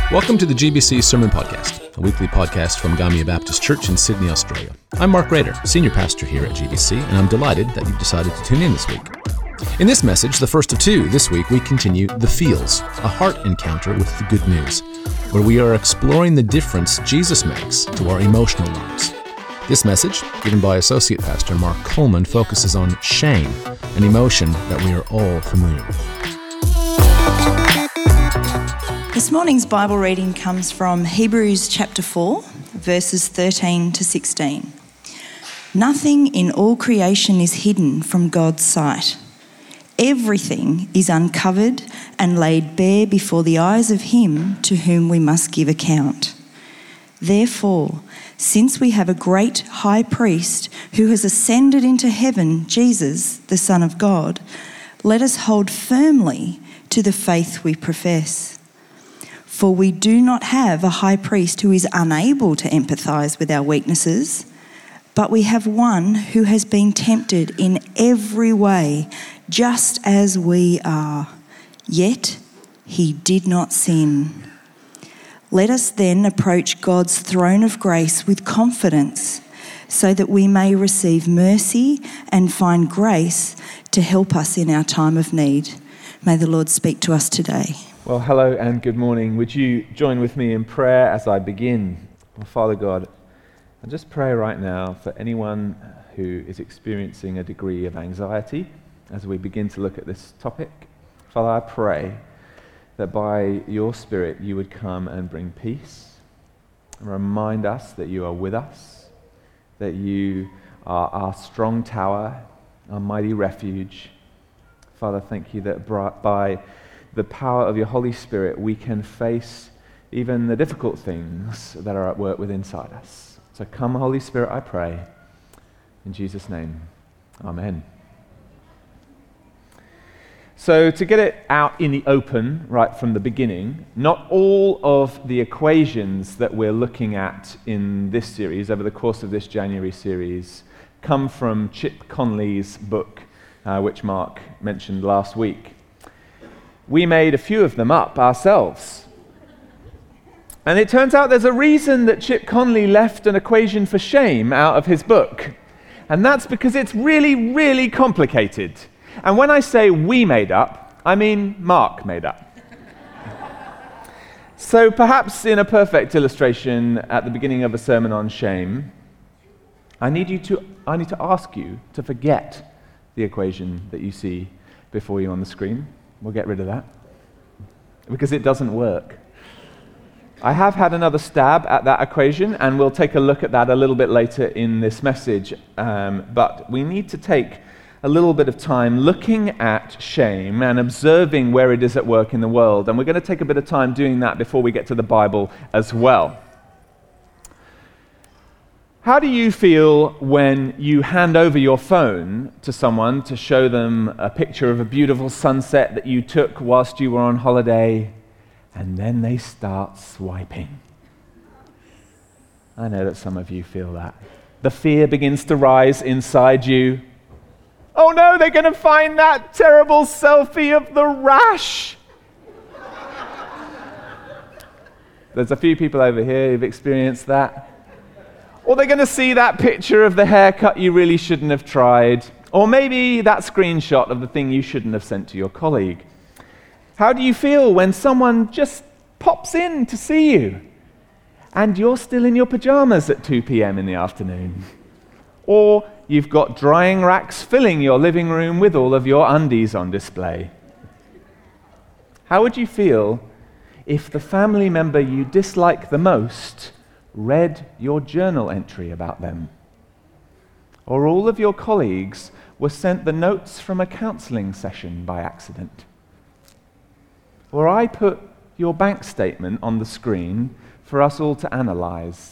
Welcome to the GBC Sermon Podcast, a weekly podcast from Gamia Baptist Church in Sydney, Australia. I'm Mark Rader, Senior Pastor here at GBC, and I'm delighted that you've decided to tune in this week. In this message, the first of two, this week we continue The Feels, a heart encounter with the good news, where we are exploring the difference Jesus makes to our emotional lives. This message, given by Associate Pastor Mark Coleman, focuses on shame, an emotion that we are all familiar with. This morning's Bible reading comes from Hebrews chapter 4, verses 13 to 16. Nothing in all creation is hidden from God's sight. Everything is uncovered and laid bare before the eyes of Him to whom we must give account. Therefore, since we have a great high priest who has ascended into heaven, Jesus, the Son of God, let us hold firmly to the faith we profess. For we do not have a high priest who is unable to empathise with our weaknesses, but we have one who has been tempted in every way, just as we are, yet he did not sin. Let us then approach God's throne of grace with confidence, so that we may receive mercy and find grace to help us in our time of need. May the Lord speak to us today. Well, hello and good morning. Would you join with me in prayer as I begin? Well, Father God, I just pray right now for anyone who is experiencing a degree of anxiety as we begin to look at this topic. Father, I pray that by your Spirit you would come and bring peace, and remind us that you are with us, that you are our strong tower, our mighty refuge. Father, thank you that by the power of your Holy Spirit, we can face even the difficult things that are at work within inside us. So come, Holy Spirit, I pray. In Jesus' name, amen. So to get it out in the open right from the beginning, not all of the equations that we're looking at in this series, over the course of this January series, come from Chip Conley's book, which Mark mentioned last week. We made a few of them up ourselves. And it turns out there's a reason that Chip Conley left an equation for shame out of his book. And that's because it's really, really complicated. And when I say we made up, I mean Mark made up. So perhaps in a perfect illustration at the beginning of a sermon on shame, I need to ask you to forget the equation that you see before you on the screen. We'll get rid of that, because it doesn't work. I have had another stab at that equation, and we'll take a look at that a little bit later in this message. But we need to take a little bit of time looking at shame and observing where it is at work in the world. And we're going to take a bit of time doing that before we get to the Bible as well. How do you feel when you hand over your phone to someone to show them a picture of a beautiful sunset that you took whilst you were on holiday, and then they start swiping? I know that some of you feel that. The fear begins to rise inside you. Oh no, they're going to find that terrible selfie of the rash. There's a few people over here who've experienced that. Or they're going to see that picture of the haircut you really shouldn't have tried. Or maybe that screenshot of the thing you shouldn't have sent to your colleague. How do you feel when someone just pops in to see you and you're still in your pajamas at 2 p.m. in the afternoon? Or you've got drying racks filling your living room with all of your undies on display? How would you feel if the family member you dislike the most read your journal entry about them? Or all of your colleagues were sent the notes from a counseling session by accident? Or I put your bank statement on the screen for us all to analyze?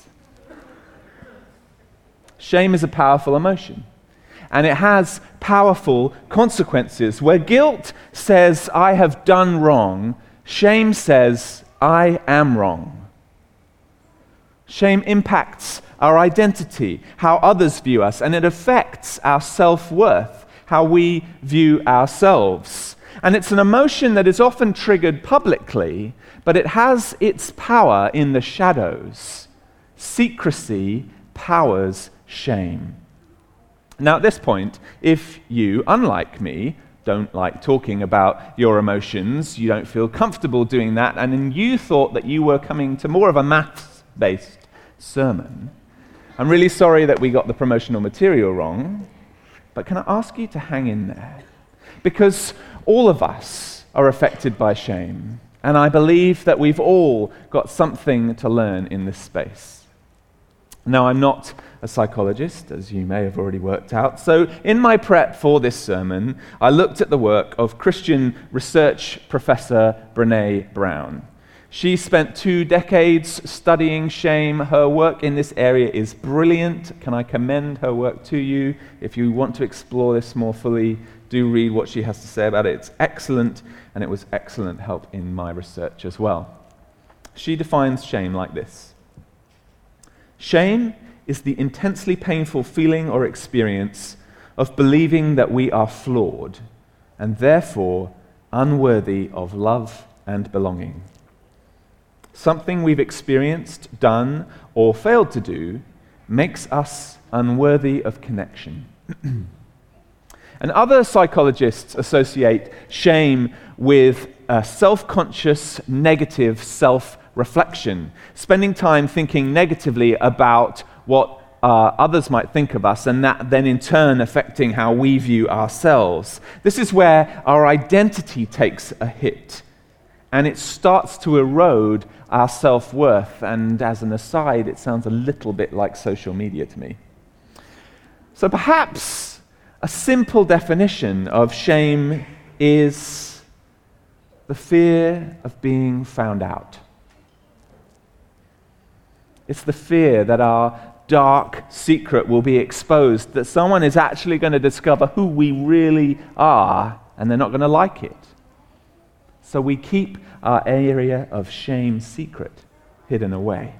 Shame is a powerful emotion, and it has powerful consequences. Where guilt says, I have done wrong, shame says, I am wrong. Shame impacts our identity, how others view us, and it affects our self-worth, how we view ourselves. And it's an emotion that is often triggered publicly, but it has its power in the shadows. Secrecy powers shame. Now, at this point, if you, unlike me, don't like talking about your emotions, you don't feel comfortable doing that, and then you thought that you were coming to more of a maths-based sermon, I'm really sorry that we got the promotional material wrong, but can I ask you to hang in there? Because all of us are affected by shame, and I believe that we've all got something to learn in this space. Now, I'm not a psychologist, as you may have already worked out, so in my prep for this sermon, I looked at the work of Christian research professor Brené Brown. She spent 2 decades studying shame. Her work in this area is brilliant. Can I commend her work to you? If you want to explore this more fully, do read what she has to say about it. It's excellent, and it was excellent help in my research as well. She defines shame like this. Shame is the intensely painful feeling or experience of believing that we are flawed and therefore unworthy of love and belonging. Something we've experienced, done, or failed to do makes us unworthy of connection. And other psychologists associate shame with a self-conscious, negative self-reflection, spending time thinking negatively about what others might think of us, and that then in turn affecting how we view ourselves. This is where our identity takes a hit, and it starts to erode our self-worth. And as an aside, it sounds a little bit like social media to me. So perhaps a simple definition of shame is the fear of being found out. It's the fear that our dark secret will be exposed, that someone is actually going to discover who we really are, and they're not going to like it. So we keep our area of shame secret, hidden away.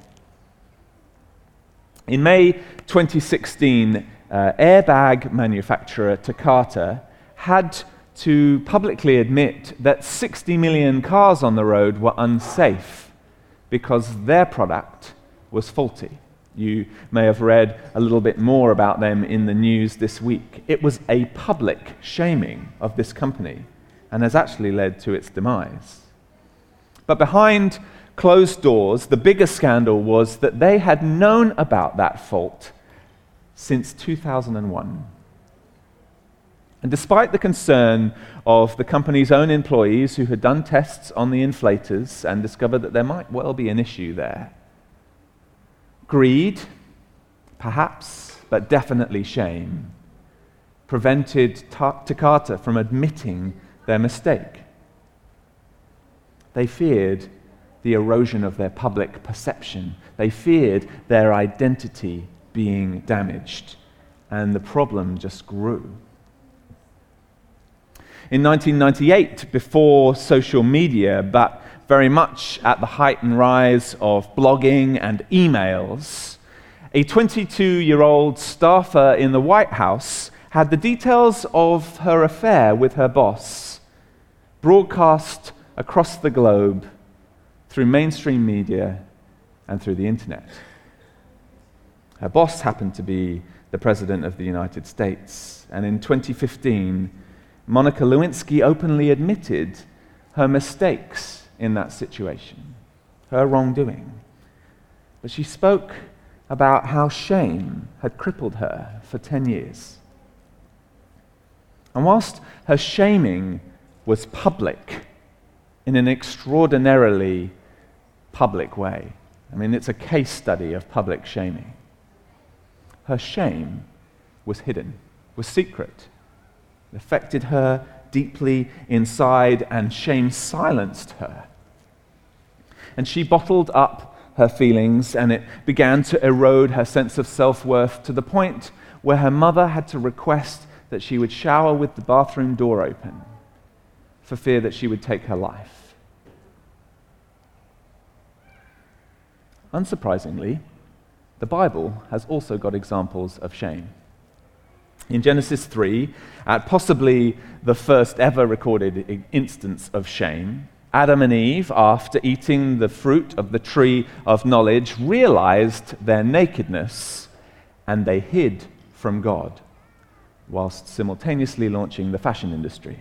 In May 2016, airbag manufacturer Takata had to publicly admit that 60 million cars on the road were unsafe because their product was faulty. You may have read a little bit more about them in the news this week. It was a public shaming of this company and has actually led to its demise. But behind closed doors, the bigger scandal was that they had known about that fault since 2001. And despite the concern of the company's own employees who had done tests on the inflators and discovered that there might well be an issue there, greed, perhaps, but definitely shame, prevented Takata from admitting their mistake. They feared the erosion of their public perception. They feared their identity being damaged, and the problem just grew. In 1998, before social media, but very much at the height and rise of blogging and emails, a 22-year-old staffer in the White House had the details of her affair with her boss broadcast across the globe through mainstream media and through the internet. Her boss happened to be the President of the United States, and in 2015, Monica Lewinsky openly admitted her mistakes in that situation, her wrongdoing. But she spoke about how shame had crippled her for 10 years. And whilst her shaming was public, in an extraordinarily public way, I mean, it's a case study of public shaming, her shame was hidden, was secret. It affected her deeply inside, and shame silenced her. And she bottled up her feelings, and it began to erode her sense of self-worth to the point where her mother had to request that she would shower with the bathroom door open for fear that she would take her life. Unsurprisingly, the Bible has also got examples of shame. In Genesis 3, at possibly the first ever recorded instance of shame, Adam and Eve, after eating the fruit of the tree of knowledge, realized their nakedness and they hid from God, whilst simultaneously launching the fashion industry.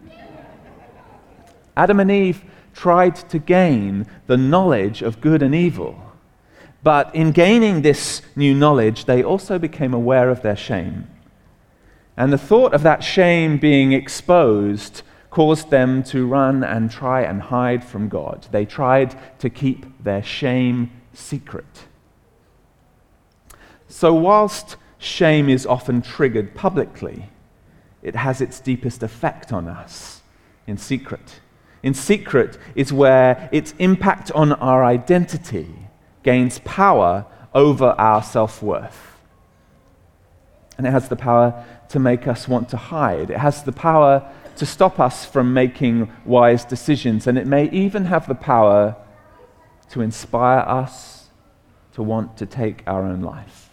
Adam and Eve tried to gain the knowledge of good and evil, but in gaining this new knowledge, they also became aware of their shame. And the thought of that shame being exposed caused them to run and try and hide from God. They tried to keep their shame secret. So whilst shame is often triggered publicly, it has its deepest effect on us in secret. In secret is where its impact on our identity gains power over our self-worth. And it has the power to make us want to hide. It has the power to stop us from making wise decisions. And it may even have the power to inspire us to want to take our own life.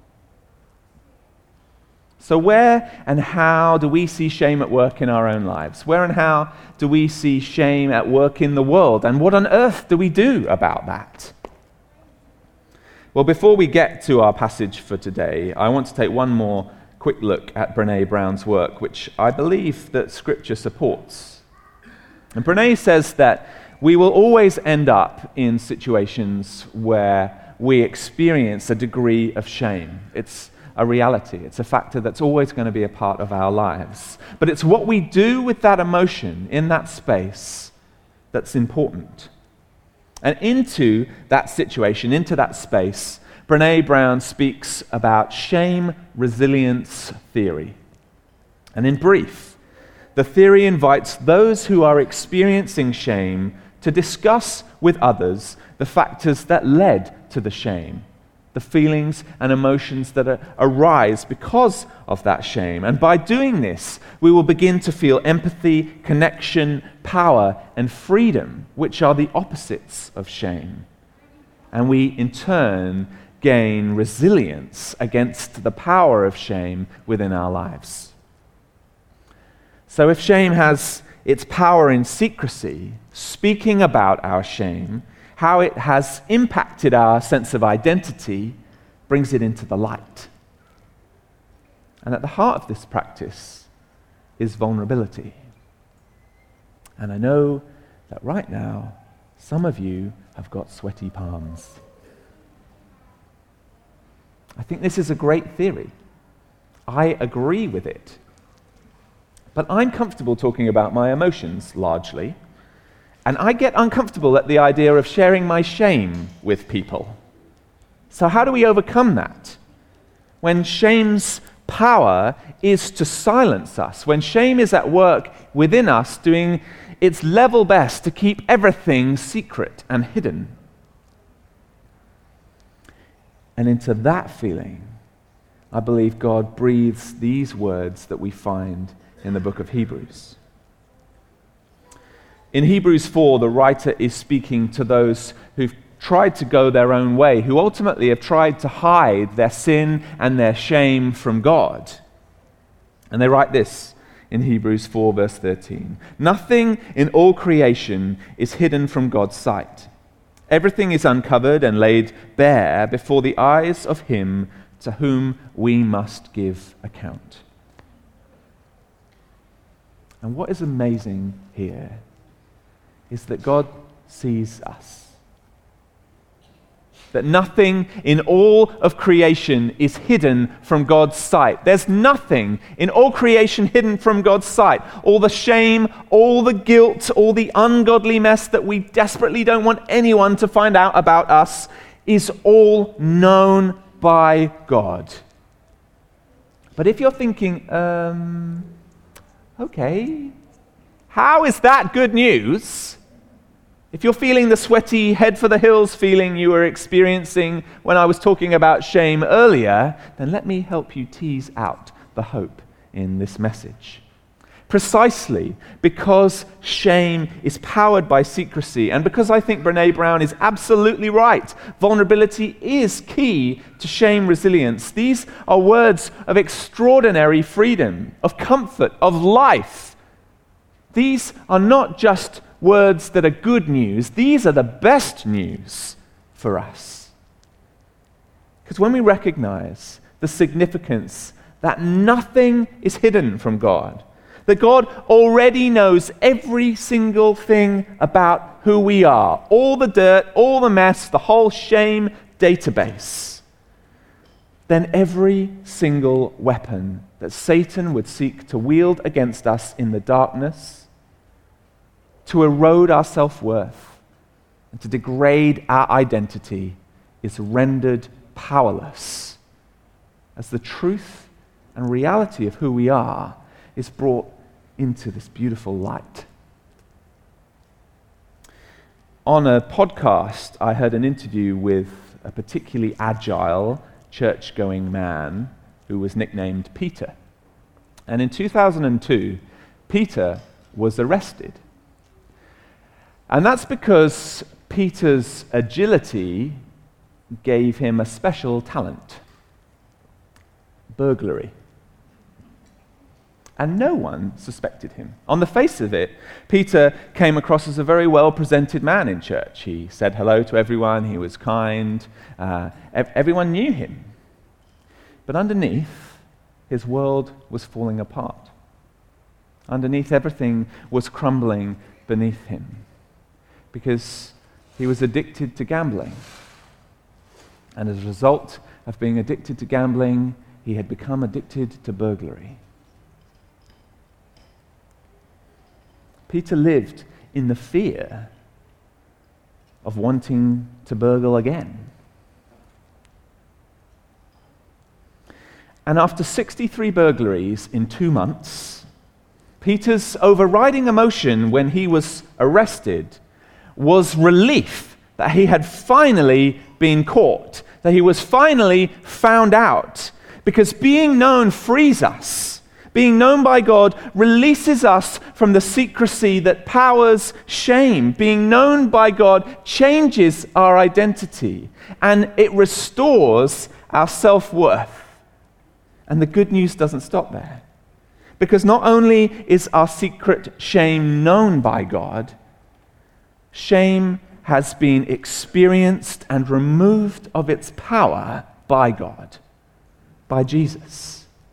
So where and how do we see shame at work in our own lives? Where and how do we see shame at work in the world? And what on earth do we do about that? Well, before we get to our passage for today, I want to take one more quick look at Brené Brown's work, which I believe that Scripture supports. And Brené says that we will always end up in situations where we experience a degree of shame. It's a reality. It's a factor that's always going to be a part of our lives. But it's what we do with that emotion in that space that's important. And into that situation, into that space, Brené Brown speaks about shame resilience theory. And in brief, the theory invites those who are experiencing shame to discuss with others the factors that led to the shame, the feelings and emotions that arise because of that shame. And by doing this, we will begin to feel empathy, connection, power, and freedom, which are the opposites of shame. And we, in turn, gain resilience against the power of shame within our lives. So if shame has its power in secrecy, speaking about our shame, how it has impacted our sense of identity, brings it into the light. And at the heart of this practice is vulnerability. And I know that right now, some of you have got sweaty palms. I think this is a great theory. I agree with it. But I'm comfortable talking about my emotions, largely. And I get uncomfortable at the idea of sharing my shame with people. So how do we overcome that? When shame's power is to silence us, when shame is at work within us doing its level best to keep everything secret and hidden. And into that feeling, I believe God breathes these words that we find in the book of Hebrews. In Hebrews 4, the writer is speaking to those who've tried to go their own way, who ultimately have tried to hide their sin and their shame from God. And they write this in Hebrews 4, verse 13. Nothing in all creation is hidden from God's sight. Everything is uncovered and laid bare before the eyes of Him to whom we must give account. And what is amazing here is that God sees us. That nothing in all of creation is hidden from God's sight. There's nothing in all creation hidden from God's sight. All the shame, all the guilt, all the ungodly mess that we desperately don't want anyone to find out about us is all known by God. But if you're thinking, okay, how is that good news? If you're feeling the sweaty head for the hills feeling you were experiencing when I was talking about shame earlier, then let me help you tease out the hope in this message. precisely because shame is powered by secrecy, and because I think Brené Brown is absolutely right. Vulnerability is key to shame resilience. These are words of extraordinary freedom, of comfort, of life. These are not just words that are good news. These are the best news for us. Because when we recognize the significance that nothing is hidden from God, that God already knows every single thing about who we are, all the dirt, all the mess, the whole shame database, then every single weapon that Satan would seek to wield against us in the darkness, to erode our self-worth and to degrade our identity, is rendered powerless as the truth and reality of who we are is brought into this beautiful light. On a podcast, I heard an interview with a particularly agile, church-going man who was nicknamed Peter. And in 2002, Peter was arrested. And that's because Peter's agility gave him a special talent: burglary. And no one suspected him. On the face of it, Peter came across as a very well-presented man in church. He said hello to everyone, he was kind, everyone knew him. But underneath, his world was falling apart. Underneath, everything was crumbling beneath him, because he was addicted to gambling. And as a result of being addicted to gambling, he had become addicted to burglary. Peter lived in the fear of wanting to burgle again. And after 63 burglaries in 2 months, Peter's overriding emotion when he was arrested was relief that he had finally been caught, that he was finally found out. Because being known frees us. Being known by God releases us from the secrecy that powers shame. Being known by God changes our identity, and it restores our self-worth. And the good news doesn't stop there. Because not only is our secret shame known by God, shame has been experienced and removed of its power by God, by Jesus.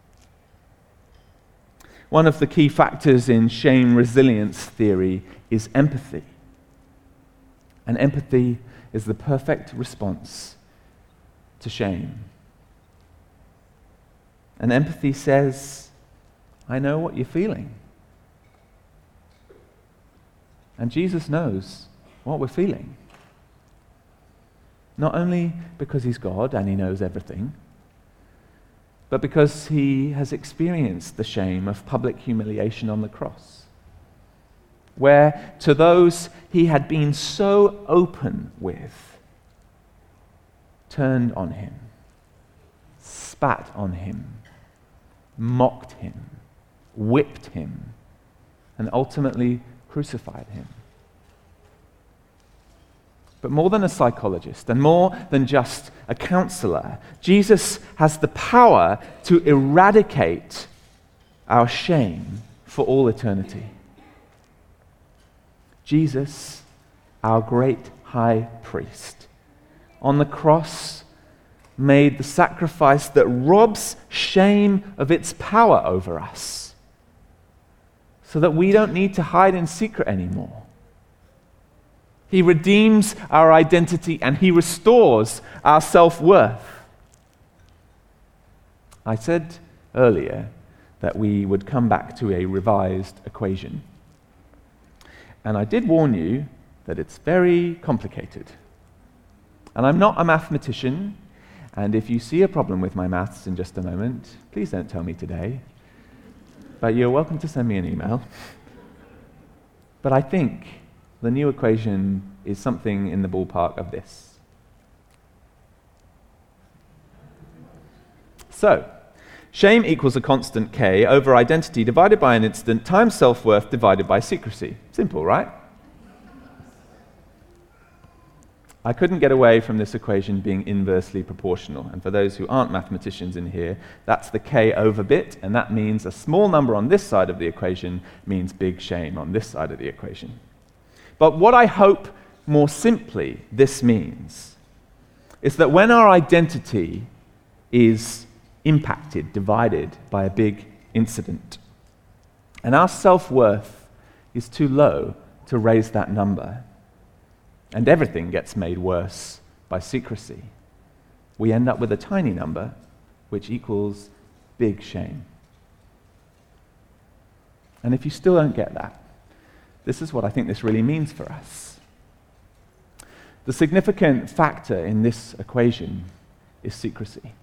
One of the key factors in shame resilience theory is empathy. And empathy is the perfect response to shame. And empathy says, I know what you're feeling. And Jesus knows what we're feeling. Not only because he's God and he knows everything, but because he has experienced the shame of public humiliation on the cross, where to those he had been so open with, turned on him, spat on him, mocked him, whipped him, and ultimately crucified him. But more than a psychologist and more than just a counselor, Jesus has the power to eradicate our shame for all eternity. Jesus, our great high priest, on the cross made the sacrifice that robs shame of its power over us, so that we don't need to hide in secret anymore. He redeems our identity and he restores our self-worth. I said earlier that we would come back to a revised equation. And I did warn you that it's very complicated. And I'm not a mathematician, and if you see a problem with my maths in just a moment, please don't tell me today. But you're welcome to send me an email. But I think the new equation is something in the ballpark of this. So, Shame equals a constant K over identity divided by an incident times self-worth divided by secrecy. Simple, right? I couldn't get away from this equation being inversely proportional. And for those who aren't mathematicians in here, that's the K over bit, and that means a small number on this side of the equation means big shame on this side of the equation. But what I hope more simply this means is that when our identity is impacted, divided by a big incident, and our self-worth is too low to raise that number, and everything gets made worse by secrecy, we end up with a tiny number which equals big shame. And if you still don't get that, this is what I think this really means for us. The significant factor in this equation is secrecy.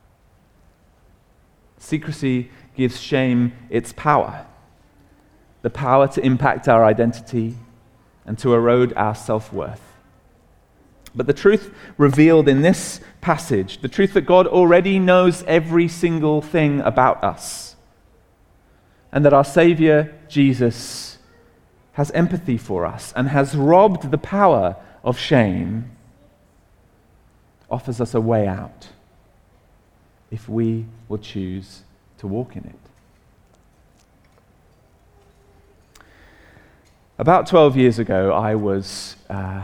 Secrecy gives shame its power, the power to impact our identity and to erode our self-worth. But the truth revealed in this passage, the truth that God already knows every single thing about us, and that our Savior, Jesus, has empathy for us and has robbed the power of shame, offers us a way out if we will choose to walk in it. About 12 years ago, I was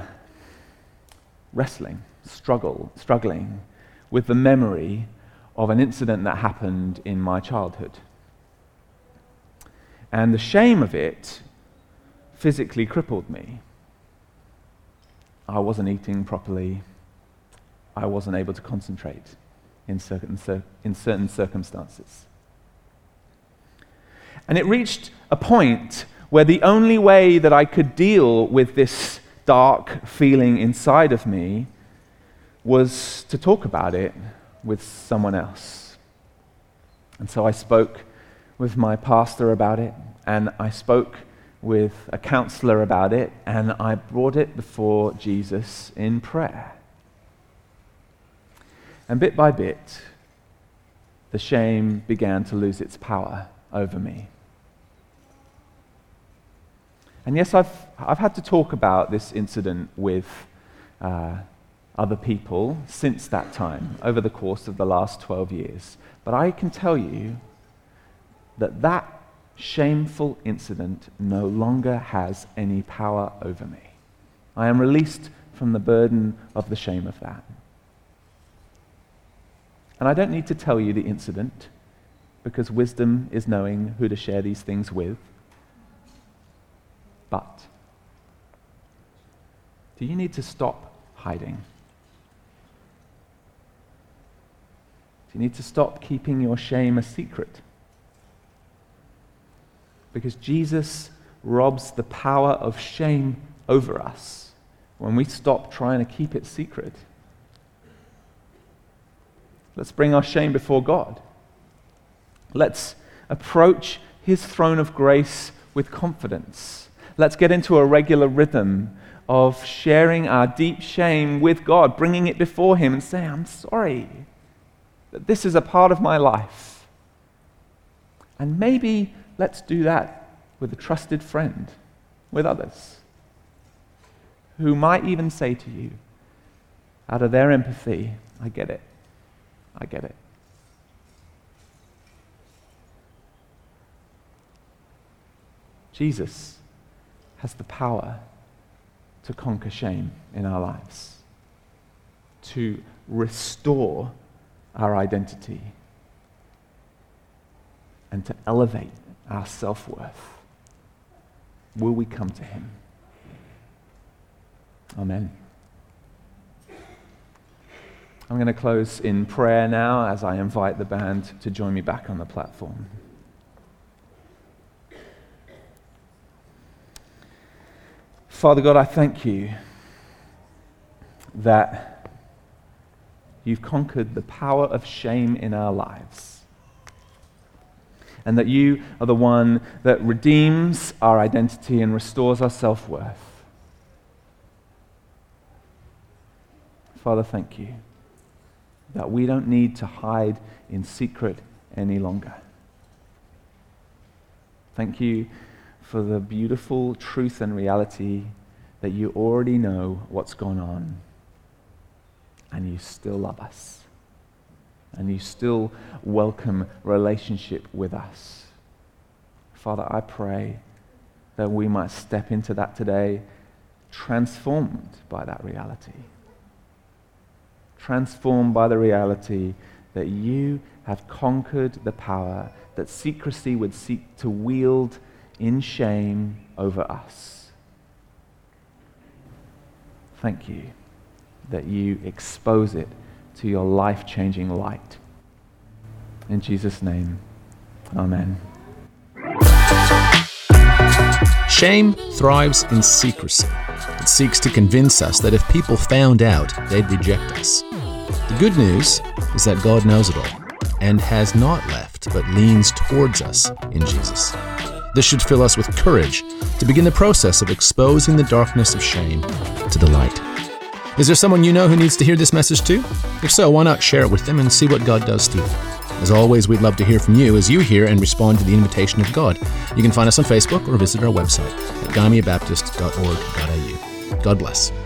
struggling with the memory of an incident that happened in my childhood. And the shame of it physically crippled me. I wasn't eating properly. I wasn't able to concentrate in certain circumstances. And it reached a point where the only way that I could deal with this dark feeling inside of me was to talk about it with someone else. And so I spoke with my pastor about it, and I spoke with a counselor about it, and I brought it before Jesus in prayer. And bit by bit, the shame began to lose its power over me. And yes, I've had to talk about this incident with other people since that time, over the course of the last 12 years. But I can tell you that that shameful incident no longer has any power over me. I am released from the burden of the shame of that. And I don't need to tell you the incident, because wisdom is knowing who to share these things with. But do you need to stop hiding? Do you need to stop keeping your shame a secret? Because Jesus robs the power of shame over us when we stop trying to keep it secret. Let's bring our shame before God. Let's approach His throne of grace with confidence. Let's get into a regular rhythm of sharing our deep shame with God, bringing it before Him and saying, I'm sorry that this is a part of my life. And maybe let's do that with a trusted friend, with others, who might even say to you, out of their empathy, I get it. I get it. Jesus has the power to conquer shame in our lives, to restore our identity, and to elevate our self-worth. Will we come to Him? Amen. I'm going to close in prayer now as I invite the band to join me back on the platform. Father God, I thank you that you've conquered the power of shame in our lives, and that you are the one that redeems our identity and restores our self-worth. Father, thank you that we don't need to hide in secret any longer. Thank you for the beautiful truth and reality that you already know what's gone on, and you still love us, and you still welcome relationship with us. Father, I pray that we might step into that today, transformed by that reality. Transformed by the reality that you have conquered the power that secrecy would seek to wield in shame over us. Thank you that you expose it to your life-changing light. In Jesus' name, amen. Shame thrives in secrecy. It seeks to convince us that if people found out, they'd reject us. The good news is that God knows it all and has not left, but leans towards us in Jesus. This should fill us with courage to begin the process of exposing the darkness of shame to the light. Is there someone you know who needs to hear this message too? If so, why not share it with them and see what God does through them? As always, we'd love to hear from you as you hear and respond to the invitation of God. You can find us on Facebook or visit our website at gamiabaptist.org.au. God bless.